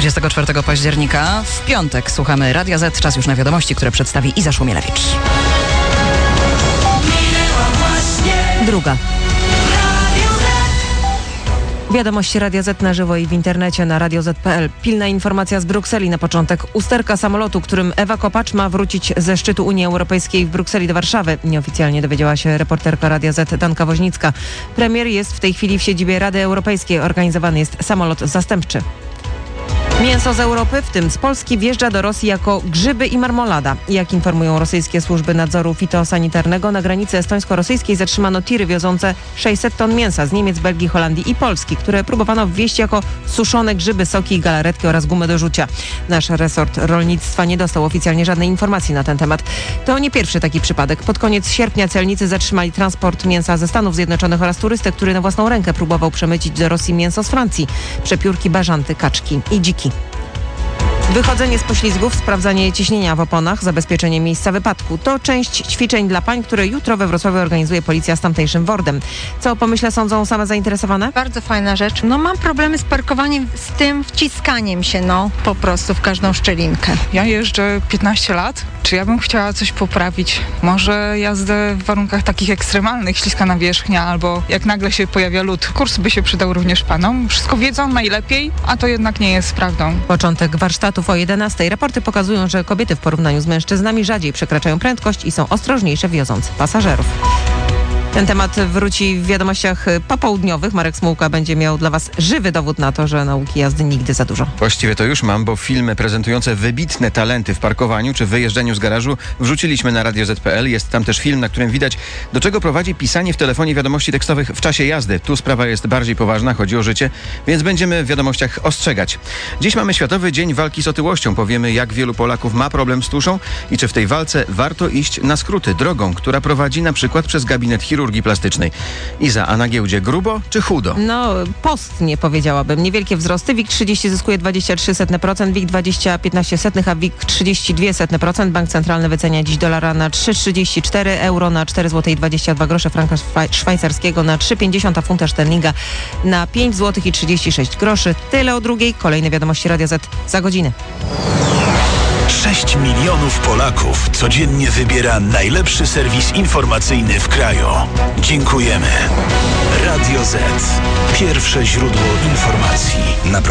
24 października w piątek słuchamy Radia Z. Czas już na wiadomości, które przedstawi Iza Szumielewicz. Druga. Wiadomości Radia Z na żywo i w internecie na radioz.pl. Pilna informacja z Brukseli na początek. Usterka samolotu, którym Ewa Kopacz ma wrócić ze szczytu Unii Europejskiej w Brukseli do Warszawy. Nieoficjalnie dowiedziała się reporterka Radia Z Danka Woźnicka. Premier jest w tej chwili w siedzibie Rady Europejskiej. Organizowany jest samolot zastępczy. Mięso z Europy, w tym z Polski, wjeżdża do Rosji jako grzyby i marmolada. Jak informują rosyjskie służby nadzoru fitosanitarnego, na granicy estońsko-rosyjskiej zatrzymano tiry wiozące 600 ton mięsa z Niemiec, Belgii, Holandii i Polski, które próbowano wwieźć jako suszone grzyby, soki, galaretki oraz gumę do rzucia. Nasz resort rolnictwa nie dostał oficjalnie żadnej informacji na ten temat. To nie pierwszy taki przypadek. Pod koniec sierpnia celnicy zatrzymali transport mięsa ze Stanów Zjednoczonych oraz turystę, który na własną rękę próbował przemycić do Rosji mięso z Francji. Przepiórki, bażanty, kaczki i dziki. Wychodzenie z poślizgów, sprawdzanie ciśnienia w oponach, zabezpieczenie miejsca wypadku. To część ćwiczeń dla pań, które jutro we Wrocławiu organizuje policja z tamtejszym WORD-em. Co o pomyśle sądzą same zainteresowane? Bardzo fajna rzecz. Mam problemy z parkowaniem, z tym wciskaniem się, po prostu w każdą szczelinkę. Ja jeżdżę 15 lat. Czy ja bym chciała coś poprawić? Może jazdę w warunkach takich ekstremalnych, śliska nawierzchnia, albo jak nagle się pojawia lód. Kurs by się przydał również panom. Wszystko wiedzą najlepiej, a to jednak nie jest prawdą. Początek warsztatów o 11:00. Raporty pokazują, że kobiety w porównaniu z mężczyznami rzadziej przekraczają prędkość i są ostrożniejsze wioząc pasażerów. Ten temat wróci w wiadomościach popołudniowych. Marek Smułka będzie miał dla Was żywy dowód na to, że nauki jazdy nigdy za dużo. Właściwie to już mam, bo filmy prezentujące wybitne talenty w parkowaniu czy wyjeżdżaniu z garażu wrzuciliśmy na radioz.pl. Jest tam też film, na którym widać, do czego prowadzi pisanie w telefonie wiadomości tekstowych w czasie jazdy. Tu sprawa jest bardziej poważna, chodzi o życie, więc będziemy w wiadomościach ostrzegać. Dziś mamy Światowy Dzień Walki z Otyłością. Powiemy, jak wielu Polaków ma problem z tuszą i czy w tej walce warto iść na skróty drogą, która prowadzi na przykład przez gabinet chirurgii plastycznej. Iza, a na giełdzie grubo czy chudo? Postnie powiedziałabym. Niewielkie wzrosty. WIG 30 zyskuje 23%, WIG 20 0,15, a WIG 32%. Bank Centralny wycenia dziś dolara na 3,34, euro na 4,22 zł, franka szwajcarskiego na 3,50, a funta szterlinga na 5,36 zł. Tyle o drugiej. Kolejne wiadomości Radia Z za godzinę. 6 milionów Polaków codziennie wybiera najlepszy serwis informacyjny w kraju. Dziękujemy. Radio Z. Pierwsze źródło informacji.